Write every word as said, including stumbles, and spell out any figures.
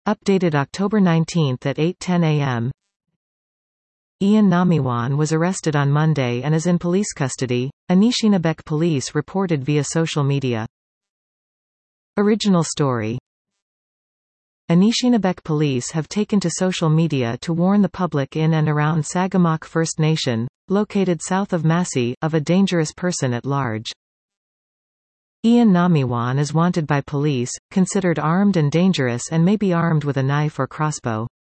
Updated October nineteenth at eight ten a m Ian Namiwan was arrested on Monday and is in police custody, Anishinabek police reported via social media. Original story. Anishinabek police have taken to social media to warn the public in and around Sagamok First Nation, located south of Massey, of a dangerous person at large. Ian Namiwan is wanted by police, considered armed and dangerous and may be armed with a knife or crossbow.